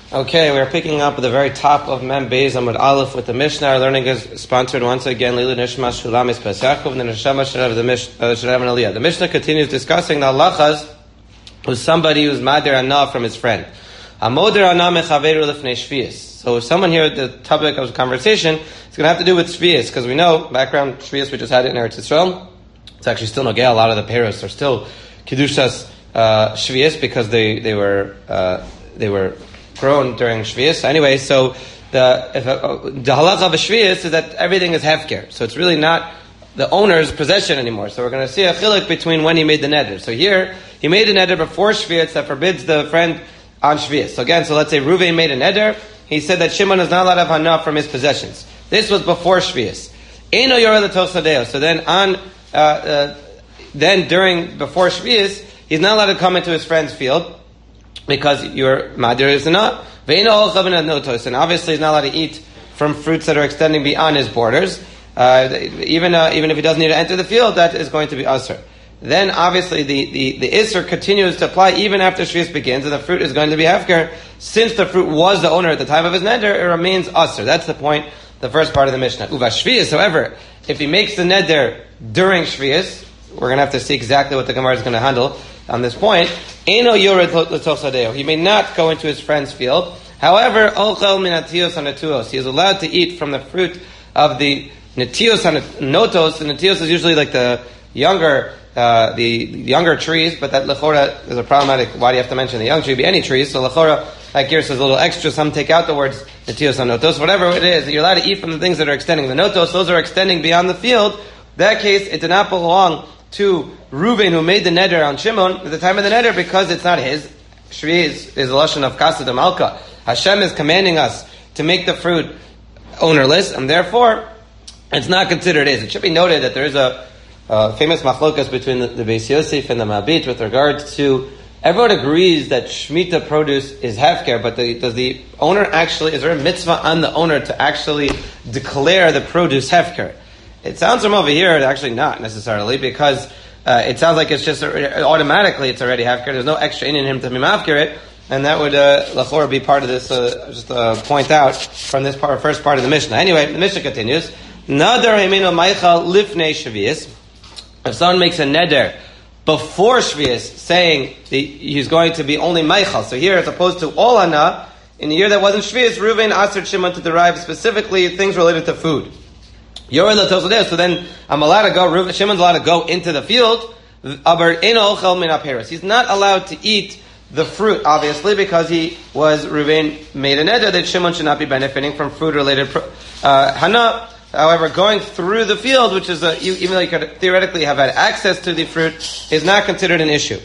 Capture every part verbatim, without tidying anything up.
Okay, we're picking up at the very top of Mem Beis Amud Aleph with the Mishnah. Our learning is sponsored once again, Lilu Nishma Shulamis Pesachov, and the Neshama Sharav the Aliyah. The Mishnah continues discussing the halachas with somebody who's Madir Anah from his friend. Amodir Anah Mechaveru Lifnei Shvius. So if someone here at the topic of conversation, it's going to have to do with Shvius, because we know, background Shvius, we just had it in Eretz Yisrael. It's actually still Nogea. A lot of the Peros are still Kedushas uh, Shvius, because they, they were, uh, they were grown during Shvius. Anyway, so the if, uh, the halacha of a Shvius is that everything is hefker. So it's really not the owner's possession anymore. So we're going to see a chiluk between when he made the neder. So here, he made a neder before Shvius that forbids the friend on Shvius. So again, so let's say Reuven made a neder. He said that Shimon is not allowed to have hana from his possessions. This was before Shvius. Eino yoreh l'toch sadeo. So then on, uh, uh, then during, before Shvius, he's not allowed to come into his friend's field, because your madir is not. And obviously he's not allowed to eat from fruits that are extending beyond his borders. Uh, even uh, even if he doesn't need to enter the field, that is going to be asr. Then obviously the, the, the isr continues to apply even after Shvius begins, and the fruit is going to be hefker. Since the fruit was the owner at the time of his neder, it remains asr. That's the point, the first part of the Mishnah. Uva Shvius, however, if he makes the neder during Shvius, we're going to have to see exactly what the Gemara is going to handle on this point. Eino yored l'toch sadeo. He may not go into his friend's field. However, ochel min netios hanetuos. He is allowed to eat from the fruit of the netios hanotos. The netios is usually like the younger, uh, the younger trees, but that lechora is a problematic. Why do you have to mention the young tree? Be any trees. So lechora, like here says a little extra. Some take out the words netios hanotos. Whatever it is, you're allowed to eat from the things that are extending the notos. Those are extending beyond the field. In that case, it did not belong to Reuven, who made the neder on Shimon at the time of the neder, because it's not his. Shvi is, is a lashon of Kasa de Malka. Hashem is commanding us to make the fruit ownerless, and therefore it's not considered his. It should be noted that there is a, a famous machlokas between the, the Beis Yosef and the Mabit with regards to, everyone agrees that Shemitah produce is hefker, but the, does the owner actually, is there a mitzvah on the owner to actually declare the produce hefker? It sounds from over here, actually not necessarily, because uh, it sounds like it's just uh, automatically it's already hefker. There's no extra in him to be mafker it, and that would uh, lachor be part of this. Uh, just uh, point out from this part, first part of the Mishnah. Anyway, the Mishnah continues. Nadar hemino meichal lifnei Shvius. If someone makes a neder before Shvius, saying the, he's going to be only meichal. So here, as opposed to all ana, in the year that wasn't Shvius, Reuven asked Shimon to derive specifically things related to food. So then I'm allowed to go, Shimon's allowed to go into the field. He's not allowed to eat the fruit, obviously, because he was, Reuven made a neder that Shimon should not be benefiting from food-related uh, hana. However, going through the field, which is, a, even though you could theoretically have had access to the fruit, is not considered an issue.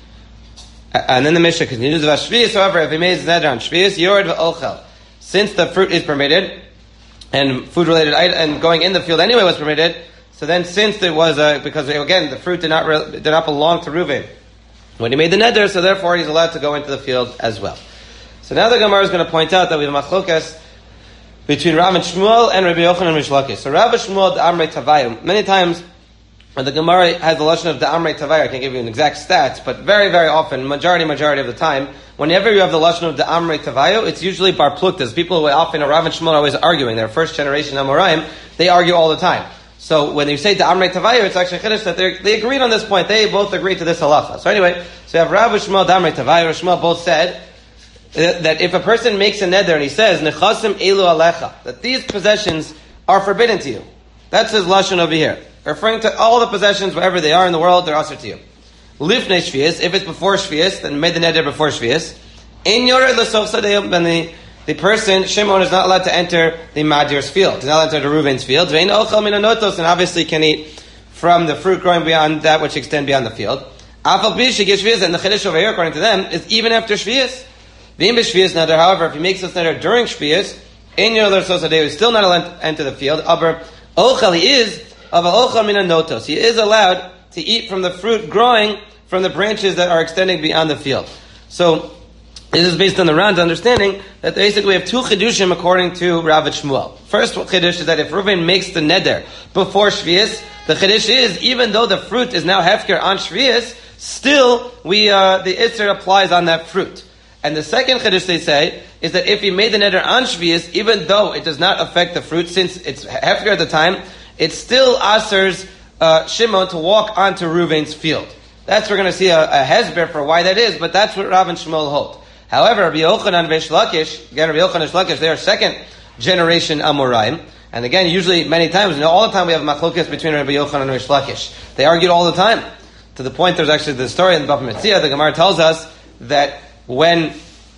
And then the Mishnah continues about Shvius. However, if he made his neder on Shvius, Yored v'ochel. Since the fruit is permitted, and food-related and going in the field anyway was permitted. So then, since it was uh, because again the fruit did not re- did not belong to Reuven when he made the neder, so therefore he's allowed to go into the field as well. So now the Gemara is going to point out that we have machlokas between Rav and Shmuel and Rabbi Yochanan and Rish Lakish. So Rav and Shmuel d'amrei tavayim. Many times when the Gemara has the lashon of d'amrei tavayim, I can't give you an exact stats, but very very often, majority majority of the time, whenever you have the lashon of the Amrei Tavayo, it's usually bar pluktas. People who often, Rav and Shmuel are always arguing. They're first generation Amoraim. They argue all the time. So when you say the Amrei Tavayo, it's actually chiddush that they agreed on this point. They both agreed to this halacha. So anyway, so you have Rav and Shmuel, the Amrei Tavayo. Shmuel both said that, that if a person makes a neder and he says nechasim elu alecha, that these possessions are forbidden to you. That's his lashon over here, referring to all the possessions wherever they are in the world. They're asur to you. Lifnei Shvius, if it's before Shvius, then made the neder before Shvius. In yored l'soch sadeo, then the, the person, Shimon, is not allowed to enter the Madir's field. He's not allowed to enter Reuven's field. Vein ochel min hanotos, and obviously can eat from the fruit growing beyond that which extend beyond the field. Afal pi shegis Shvius, and the chiddush over here, according to them, is even after Shvius. Vein b'Shvius neder, however, if he makes this neder during Shvius, in yored l'soch sadeo, he's still not allowed to enter the field. Aber ochel, he is of a ochel min hanotos. He is allowed to eat from the fruit growing from the branches that are extending beyond the field. So this is based on the Ran's understanding that basically we have two chidushim according to Rav and Shmuel. First chidush is that if Reuven makes the neder before Shvius, the chidush is even though the fruit is now hefker on Shvius, still we uh, the Isser applies on that fruit. And the second chiddush they say is that if he made the neder on Shvius, even though it does not affect the fruit, since it's hefker at the time, it still asers uh, Shimon to walk onto Reuven's field. That's, we're going to see a, a hezber for why that is, but that's what Rav and Shmuel hold. However, Rabbi Yochanan and Reish Lakish, again, Rabbi Yochanan and Reish Lakish, they are second generation Amoraim. And again, usually, many times, you know, all the time we have machlokes between Rabbi Yochanan and Reish Lakish. They argued all the time. To the point, there's actually the story in the Bava Metzia, the Gemara tells us that when,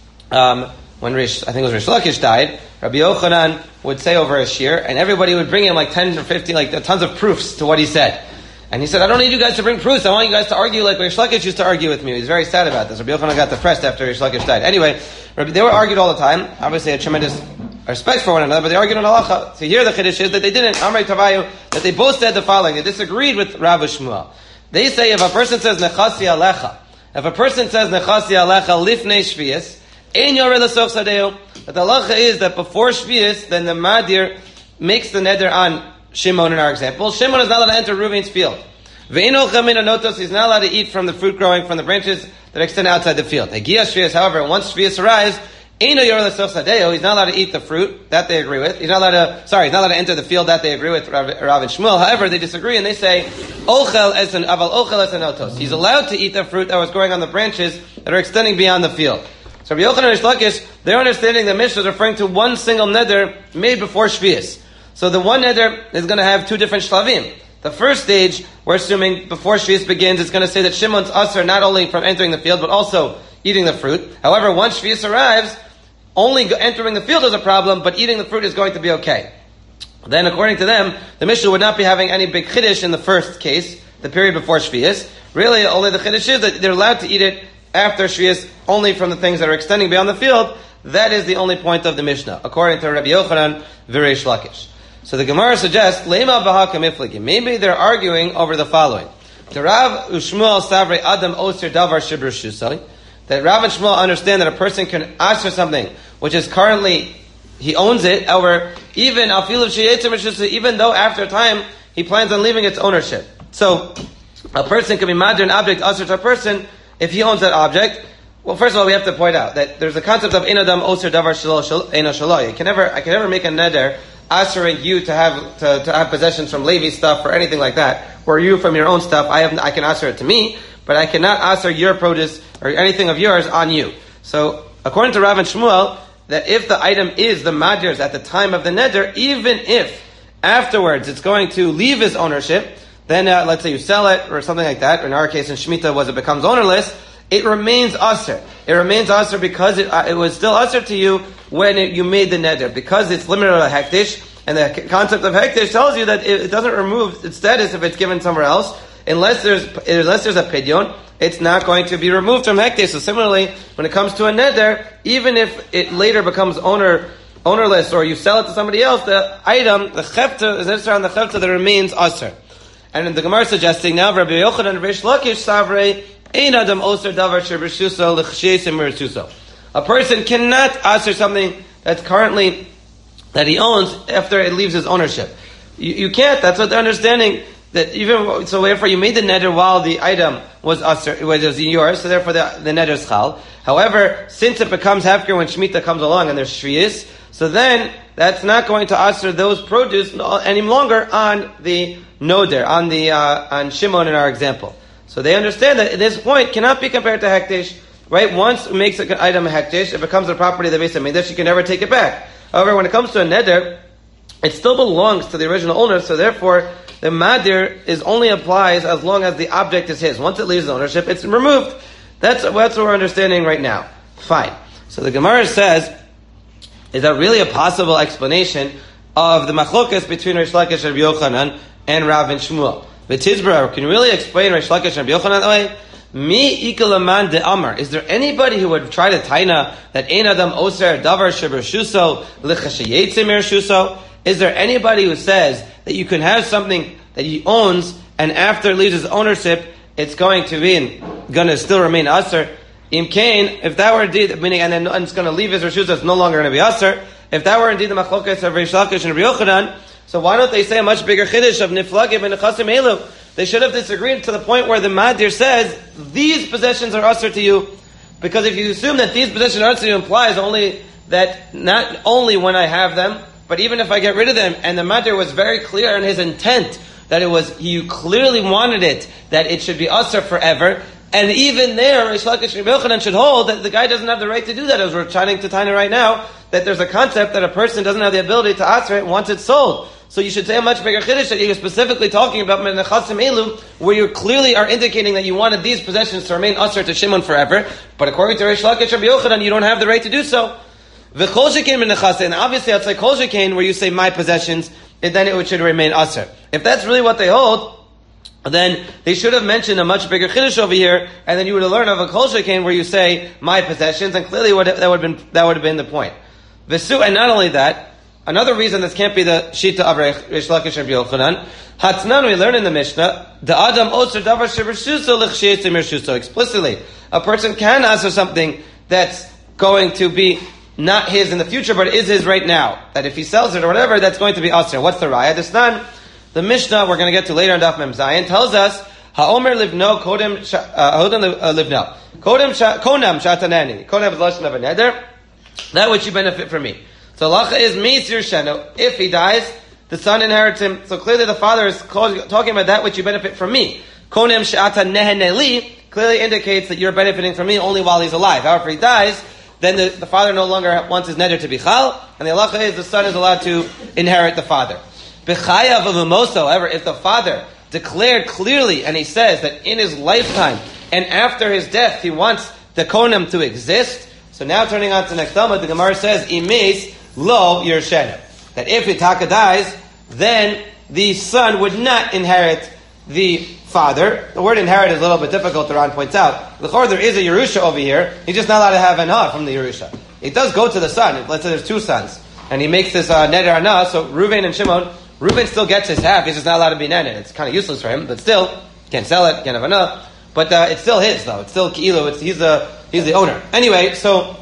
um, when Rish, I think it was Rish Lakish died, Rabbi Yochanan would say over a shir, and everybody would bring him like ten or fifteen, like tons of proofs to what he said. And he said, I don't need you guys to bring proofs, I want you guys to argue like Rish Lakish used to argue with me. He's very sad about this. Rabbi Yochanan got depressed after Rish Lakish died. Anyway, they were argued all the time, obviously a tremendous respect for one another, but they argued on halacha. So here the chiddush is that they didn't, Amrei Tavayu, that they both said the following, they disagreed with Rav Shmuel. They say if a person says nechasi alecha, if a person says nechasi alecha lifnei shvius, ein yoreh l'soch sadeu. But the halacha is that before shvius, then the madir makes the neder on Shimon in our example. Shimon is not allowed to enter Reuven's field. Ve'ino chamin anotos, he's not allowed to eat from the fruit growing from the branches that extend outside the field. Hegia shvius, however, once shvius arrives, eino yoreh l'soch sadeu, he's not allowed to eat the fruit, that they agree with. He's not allowed to, sorry, he's not allowed to enter the field, that they agree with Rav, Rav and Shmuel. However, they disagree and they say, ochel es an aval ochel es an otos. He's allowed to eat the fruit that was growing on the branches that are extending beyond the field. So Rabbi Yochanan and Reish Lakish, they're understanding the Mishnah is referring to one single neder made before Shvius. So the one neder is going to have two different shlavim. The first stage, we're assuming before Shvius begins, it's going to say that Shimon's usher not only from entering the field, but also eating the fruit. However, once Shvius arrives, only entering the field is a problem, but eating the fruit is going to be okay. Then, according to them, the Mishnah would not be having any big chiddush in the first case, the period before Shvius. Really, only the chiddush is that they're allowed to eat it after Shvius, only from the things that are extending beyond the field. That is the only point of the Mishnah, according to Rabbi Yochanan v'Reish Lakish. So the Gemara suggests, Leima b'ha kamifligi. Maybe they're arguing over the following. To Rav Ushmuel Savrei Adam Oser Davar Shibur Shusai, that Rav and Shmuel understand that a person can ask for something which is currently, he owns it, or even even though after a time he plans on leaving its ownership. So a person can be madr an object usher to a person if he owns that object. Well, first of all, we have to point out that there's a concept of inadam oser davar eina shaloi. You can never, I can never make a neder ushering you to have to, to have possessions from Levi stuff or anything like that, or you from your own stuff. I have I can usher it to me, but I cannot usher your produce or anything of yours on you. So according to Rav and Shmuel, that if the item is the madir's at the time of the neder, even if afterwards it's going to leave his ownership, then uh, let's say you sell it or something like that, or in our case in Shemitah was it becomes ownerless, it remains usher. It remains usher because it, uh, it was still usher to you when it, you made the neder, because it's limited to hektish, and the concept of hektish tells you that it, it doesn't remove its status if it's given somewhere else, unless there's unless there's a pidyon, it's not going to be removed from hektish. So similarly, when it comes to a neder, even if it later becomes owner ownerless or you sell it to somebody else, the item, the chefta, is necessary on the chefta that remains usher. And in the Gemara is suggesting now, Rabbi Yochanan and Reish Lakish savrei ein adam oser davar shebershuso l'chsheisim mersuso. A person cannot usher something that's currently that he owns after it leaves his ownership. You, you can't. That's what they're understanding. That even so, therefore, you made the neder while the item was usher, was yours. So therefore, the, the neder is chal. However, since it becomes hefker when Shemitah comes along and there's shvius, so then that's not going to usher those produce any longer on the noder, on the uh, on Shimon in our example. So they understand that at this point cannot be compared to hektish. Right? Once it makes an item a hektish, it becomes a property of the Beis HaMikdash. You can never take it back. However, when it comes to a neder, it still belongs to the original owner. So therefore, the madir is only applies as long as the object is his. Once it leaves ownership, it's removed. That's that's what we're understanding right now. Fine. So the Gemara says, is that really a possible explanation of the machlokas between Reish Lakish and Rabbi Yochanan and Rav and Shmuel? V'tizbra, can you really explain Reish Lakish and Rabbi Yochanan that way? Mi ikalaman de amar. Is there anybody who would try to taina that ein adam oser davar shebershuso l'chashayetze mershuso? Is there anybody who says that you can have something that he owns and after it leaves his ownership, it's going to be going to still remain aser? Im kain, if that were indeed meaning, and then and it's going to leave his reshus, it's no longer going to be aser. If that were indeed the machlokas of Reish Lakish and Rabbi Yochanan, so why don't they say a much bigger chiddush of niflagim and nechasim elu? They should have disagreed to the point where the madir says these possessions are aser to you. Because if you assume that these possessions are to implies only that not only when I have them, but even if I get rid of them, and the matter was very clear in his intent that it was, you clearly wanted it, that it should be asr forever, and even there, Reish Lakish and Rabbi Yochanan should hold that the guy doesn't have the right to do that, as we're trying to Tanya right now, that there's a concept that a person doesn't have the ability to asr it once it's sold. So you should say a much bigger chiddush that you're specifically talking about Menechasim Elu, where you clearly are indicating that you wanted these possessions to remain asr to Shimon forever, but according to Reish Lakish and Rabbi Yochanan, you don't have the right to do so. V'chol shekein Menechasim, and obviously outside kol shekein, where you say my possessions, then it should remain asr. If that's really what they hold, then they should have mentioned a much bigger chiddush over here, and then you would have learned of a kol shekein where you say my possessions, and clearly would have, that would have been that would have been the point. V'su, and not only that, another reason this can't be the shita of Reish Lakish and Rabbi Yochanan, Hatznan, we learn in the Mishnah, the Adam Oser Davar Shebershuso L'chsheyetzim Yershuso. Explicitly, a person can ask for something that's going to be not his in the future, but is his right now. That if he sells it or whatever, that's going to be asr. What's the raya? This nan, the Mishnah we're going to get to later on Daf Mem Zayin tells us Ha'omer livno kodem hodem livno kodem konam shatanani kodem lashon of a neder, that which you benefit from me. So halacha is meisir sheno. If he dies, the son inherits him. So clearly the father is talking about that which you benefit from me. Konem shata neheneli clearly indicates that you're benefiting from me only while he's alive. However, if he dies, then the, the father no longer wants his neder to be chal, and the halacha is the son is allowed to inherit the father. B'chayav of amoso, however, if the father declared clearly, and he says that in his lifetime and after his death he wants the konem to exist, so now turning on to next Talmud, the Gemara says, imes lo yershenu, that if Itaka dies, then the son would not inherit the father. The word inherit is a little bit difficult, the Ran points out. L'chor, there is a Yerusha over here. He's just not allowed to have anah from the Yerusha. It does go to the son. Let's say there's two sons. And he makes this uh, neder anah, so Reuven and Shimon, Reuven still gets his half, he's just not allowed to be neder. It's kind of useless for him, but still, can't sell it, can't have anah. But uh, it's still his, though. It's still ki'ilu, it's, he's, the, he's the owner. Anyway, so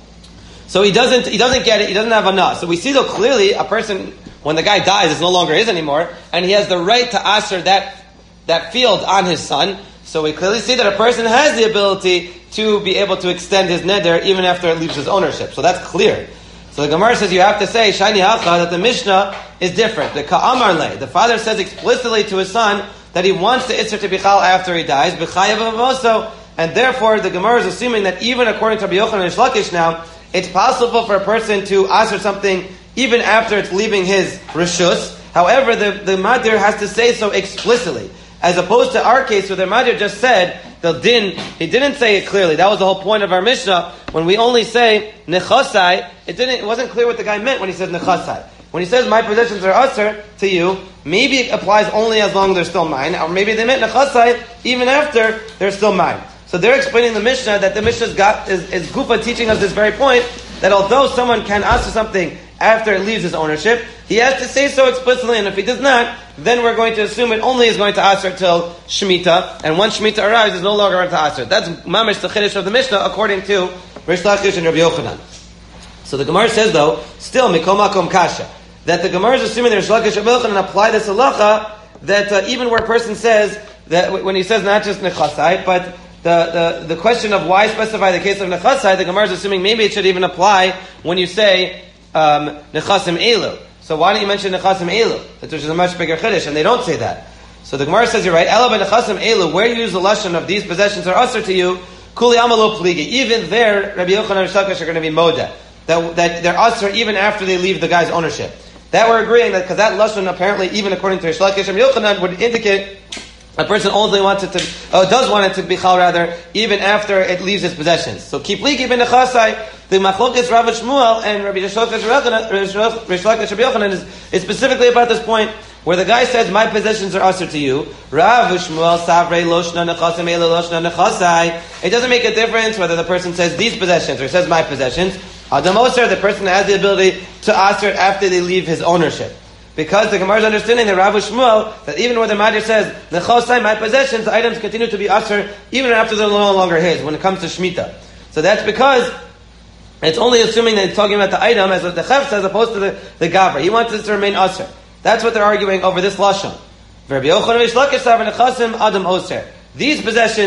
so he doesn't he doesn't get it, he doesn't have anah. So we see, though, clearly, a person, when the guy dies, it's no longer his anymore, and he has the right to asr that that field on his son. So we clearly see that a person has the ability to be able to extend his neder even after it leaves his ownership. So that's clear. So the Gemara says you have to say, Shani Hacha, that the Mishnah is different. The Ka'amar Le, the father says explicitly to his son that he wants the Isser to be chal after he dies, B'chayav also, and therefore the Gemara is assuming that even according to Rabbi Yochanan and Shlakish now, it's possible for a person to answer something even after it's leaving his Rishus. However, the, the Madir has to say so explicitly. As opposed to our case where the Madir just said, the din, he didn't say it clearly. That was the whole point of our Mishnah. When we only say nechasai, it didn't, it wasn't clear what the guy meant when he said nechasai. When he says my possessions are usher to you, maybe it applies only as long as they're still mine, or maybe they meant nechasai even after they're still mine. So they're explaining the Mishnah that the Mishnah's got is, is Gufa teaching us this very point, that although someone can answer something after it leaves his ownership, he has to say so explicitly, and if he does not, then we're going to assume it only is going to answer till Shemitah, and once Shemitah arrives, it's no longer going to answer. That's mamish the chiddush of the Mishnah, according to Reish Lakish and Rabbi Yochanan. So the Gemara says, though, still, Mikol Makom Kasha, that the Gemara is assuming that Reish Lakish and Rabbi Yochanan apply this halacha, that uh, even where a person says, that when he says not just nechasai, but the, the, the question of why specify the case of nechasai, the Gemara is assuming maybe it should even apply when you say um, nechasim elu. So why don't you mention nechasim elu, which is a much bigger chiddush, and they don't say that. So the Gemara says you're right. Ela ben nechasim elu, where you use the lashon of these possessions are usher to you, kuli amalo pligi. Even there, Rabbi Yochanan and Shlakish are going to be moda, that that they're usher even after they leave the guy's ownership. That we're agreeing that because that lashon apparently even according to Shlakish and Yochanan would indicate a person only wants it to, oh, does want it to be chal rather, even after it leaves his possessions. So keep liki ben nechasai. The machlokes Rav Shmuel and Rabbi Shlakish Rabbi Yochanan is, is specifically about this point where the guy says, "My possessions are usher to you." Rav Shmuel savrei loshna nechasim ela loshna nechasai. It doesn't make a difference whether the person says these possessions or says my possessions. Adam Oser, the person has the ability to usher it after they leave his ownership. Because the Gemara is understanding that Rav Shmuel, that even when the Madir says, nechasai, my possessions, the items continue to be usher even after they're no longer his, when it comes to Shemitah. So that's because it's only assuming that he's talking about the item as the Chef says, as opposed to the, the Gabra. He wants it to remain usher. That's what they're arguing over this Lashon. These possessions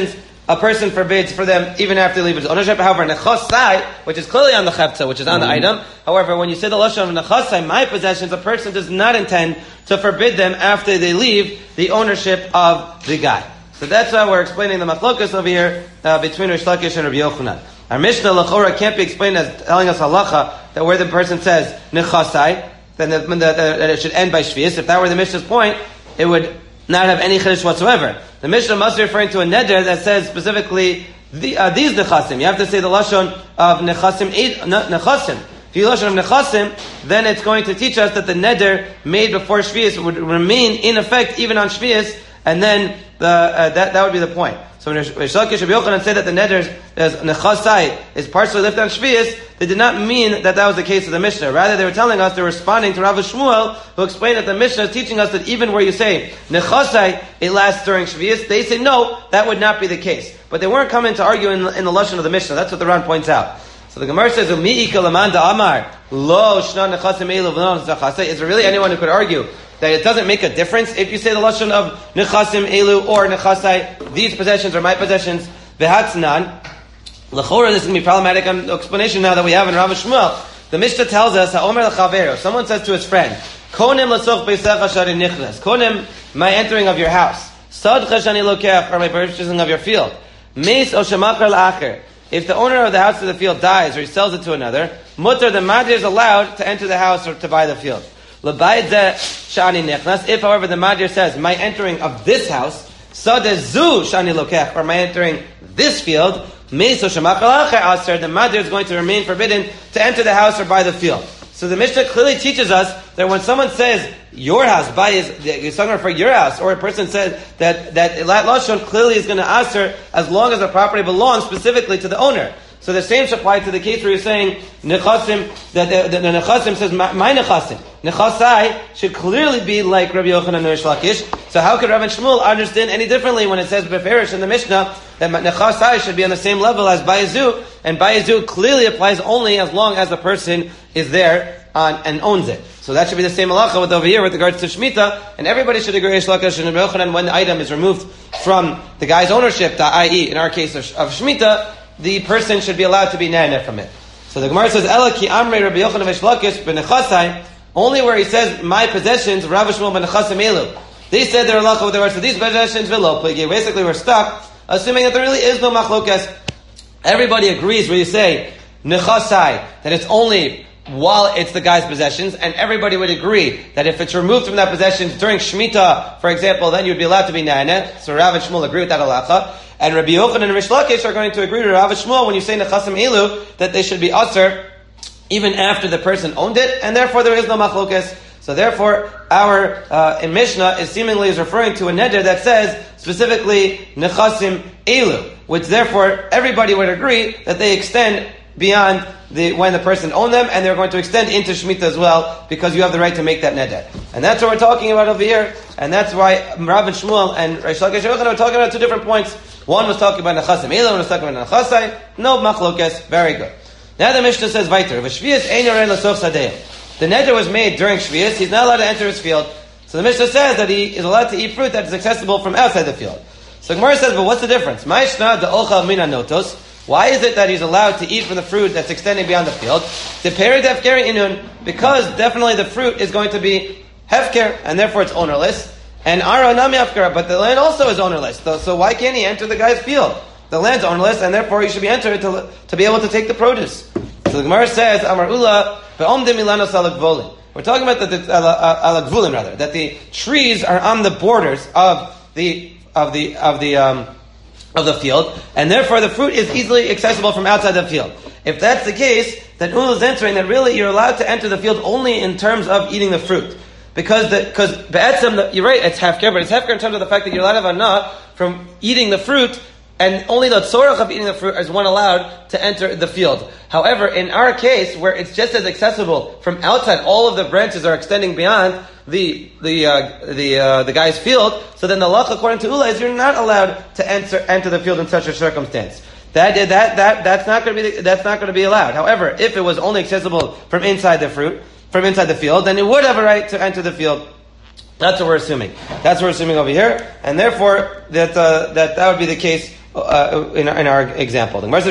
a person forbids for them even after they leave his ownership. However, nechosai, which is clearly on the chefta, which is on mm-hmm. the item. However, when you say the lashon of nechosai, my possessions, a person does not intend to forbid them after they leave the ownership of the guy. So that's why we're explaining the machlokas over here uh, between Rish Lakish and Rabbi Yochanan. Our Mishnah Lachora can't be explained as telling us halacha that where the person says nechasai, then the, the, the, that it should end by shvius. If that were the Mishnah's point, it would not have any chiddush whatsoever. The Mishnah must be referring to a neder that says specifically the, uh, these nechasim. You have to say the lashon of nechasim. Nechasim. If you lashon of nechasim, then it's going to teach us that the neder made before shvius would remain in effect even on shvius, and then the uh, that that would be the point. So when Rish Lakish and Rabbi Yochanan say that the neder is nechasai is partially lifted on shvius, they did not mean that that was the case of the Mishnah. Rather, they were telling us, they were responding to Rav Shmuel, who explained that the Mishnah is teaching us that even where you say nechasai, it lasts during shvius, they say no, that would not be the case. But they weren't coming to argue in, in the lashon of the Mishnah. That's what the Ran points out. So the Gemara says, "Umi'ika lamanda amar lo shna nechasim elu v'non zachasai." Is there really anyone who could argue that it doesn't make a difference if you say the lashon of nechasim elu or nechasai, these possessions are my possessions, v'hatznan? L'chora, this is going to be problematic on the explanation now that we have in Rav Shmuel. The Mishnah tells us, ha'omer l'chavero, someone says to his friend, konim l'soch beisecha shari nichnas, konim, my entering of your house, sadcha shani lokech, or my purchasing of your field, meis o shemakar l'acher. If the owner of the house or the field dies or he sells it to another, mutter, the madir is allowed to enter the house or to buy the field. If, however, the madir says, my entering of this house, sadezu shani lokech, or my entering this field, meiso shemakal acher aser, the madir is going to remain forbidden to enter the house or buy the field. So the Mishnah clearly teaches us that when someone says your house, buy is, he's talking about for your house, or a person says that that lashon clearly is going to aser as long as the property belongs specifically to the owner. So the same should apply to the case where you're saying nechasim, that the, the, the nechasim says my, my nechasim. Nechasai should clearly be like Rabbi Yochanan and Rish Lakish. So how could Rav and Shmuel understand any differently when it says beferish in the Mishnah that nechasai should be on the same level as bayazu, and bayazu clearly applies only as long as the person is there on, and owns it. So that should be the same halacha with over here with regards to Shemitah, and everybody should agree Rish Lakish and Rabbi Yochanan when the item is removed from the guy's ownership, that is, in our case of, of Shemitah, the person should be allowed to be na'aneh from it. So the Gemara says, Ela ki amrei Rabbi Yochanan Rish Lakish b'nechasai, only where he says, my possessions, Rav Shmuel b'nechasim elu. They said they're halacha with regards to these possessions, v'lo pligi. Basically, we're stuck, assuming that there really is no machlokas. Everybody agrees when you say, nechasai, that it's only while it's the guy's possessions, and everybody would agree that if it's removed from that possession during Shemitah, for example, then you'd be allowed to be na'aneh. So Rav and Shmuel agree with that halacha. And Rabbi Yochanan and Rish Lakish are going to agree with Rav and Shmuel when you say nechasim elu, that they should be aser even after the person owned it, and therefore there is no machlokas. So therefore, our uh, in Mishnah is seemingly is referring to a neder that says specifically nechasim elu, which therefore everybody would agree that they extend beyond the when the person owned them, and they're going to extend into Shemitah as well, because you have the right to make that neder. And that's what we're talking about over here, and that's why Rav and Shmuel and Rish Lakish are talking about two different points. One was talking about nechasim elu, one was talking about nechasai. No machlokas. Very good. Now the Mishnah says, "Vayter v'shvius ein yorei l'soch sadeim." The neder was made during shvius. He's not allowed to enter his field. So the Mishnah says that he is allowed to eat fruit that is accessible from outside the field. So Gemara says, "But what's the difference?" Ma'ishna de'ochal mina notos. Why is it that he's allowed to eat from the fruit that's extending beyond the field? The peri defker inun, because definitely the fruit is going to be hefker, and therefore it's ownerless. And ara nami hefker, but the land also is ownerless. So, so why can't he enter the guy's field? The land's ownerless, and therefore he should be entered to, to be able to take the produce. So the Gemara says, Amar Ula, ve'omdim milanos alakvolin. We're talking about the, the alakvolin rather, that the trees are on the borders of the of the of the um, of the field, and therefore the fruit is easily accessible from outside the field. If that's the case, then Ula is entering that really you're allowed to enter the field only in terms of eating the fruit. Because the, because be'etzem, you're right, it's hefker, but it's hefker in terms of the fact that you're allowed to have anah from eating the fruit, and only the tzorach of eating the fruit is one allowed to enter the field. However, in our case, where it's just as accessible from outside, all of the branches are extending beyond the the uh, the uh, the guy's field. So then the halacha according to Ula is you're not allowed to enter enter the field in such a circumstance. That that that that's not going to be that's not going to be allowed. However, if it was only accessible from inside the fruit, from inside the field, then it would have a right to enter the field. That's what we're assuming. That's what we're assuming over here, and therefore that uh, that that would be the case uh, in, in our example. No,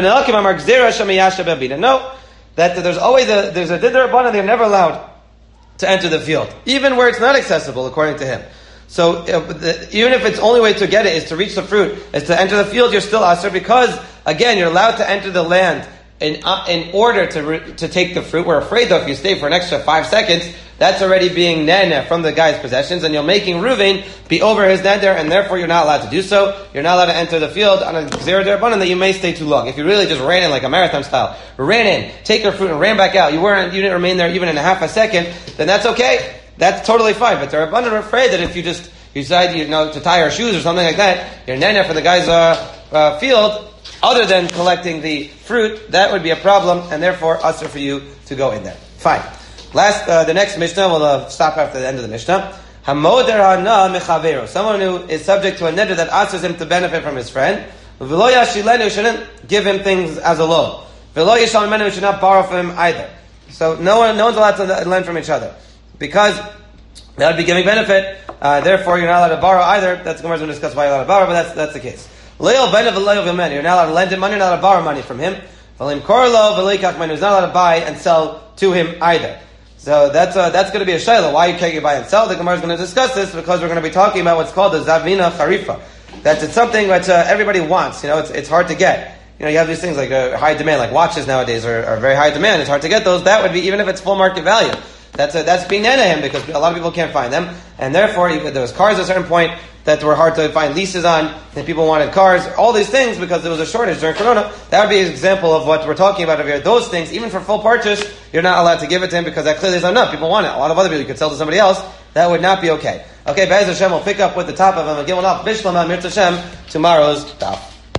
that there's always a, there's a didder rabbanan, they're never allowed to enter the field, even where it's not accessible, according to him. So uh, the, even if its only way to get it is to reach the fruit, is to enter the field, you're still asur, because, again, you're allowed to enter the land in uh, in order to re, to take the fruit. We're afraid, though, if you stay for an extra five seconds, that's already being nene from the guy's possessions, and you're making Ruvain be over his neder, and therefore you're not allowed to do so. You're not allowed to enter the field on a gzera d'Rabbanan that you may stay too long. If you really just ran in like a marathon style, ran in, take your fruit, and ran back out, you weren't, you didn't remain there even in a half a second, then that's okay. That's totally fine. But the Rabbanan are afraid that if you just you decide you know to tie your shoes or something like that, you're nene for the guy's uh, uh, field, other than collecting the fruit, that would be a problem, and therefore asur for you to go in there. Fine. Last, uh, the next Mishnah, we'll uh, stop after the end of the Mishnah. Hamoder hana mechavero. Someone who is subject to a neder that asks him to benefit from his friend. V'lo yashilenu, shouldn't give him things as a loan. V'lo yishal menu, should not borrow from him either. So no one, no one's allowed to lend from each other, because that would be giving benefit. Uh, therefore, you're not allowed to borrow either. That's Gemara's going to discuss why you're allowed to borrow, but that's that's the case. Leil benev v'leil v'men. You're not allowed to lend him money. You're not allowed to borrow money from him. V'lim korlo v'leikach menu. You're not allowed to buy and sell to him either. So that's uh, that's going to be a shayla. Why you can't buy and sell? The Gemara is going to discuss this because we're going to be talking about what's called the zavina charifa. That's it's something that uh, everybody wants. You know, it's it's hard to get. You know, you have these things like uh, high demand, like watches nowadays are, are very high demand. It's hard to get those. That would be even if it's full market value. That's a, that's being nana him because a lot of people can't find them, and therefore even, there was cars at a certain point that were hard to find leases on, and people wanted cars. All these things because there was a shortage during Corona. That would be an example of what we're talking about over here. Those things, even for full purchase, you're not allowed to give it to him because that clearly is not enough. People want it. A lot of other people you could sell to somebody else. That would not be okay. Okay, Be'ez Hashem will pick up with the top of them and give one off. Bishlam Mir Hashem tomorrow's daf.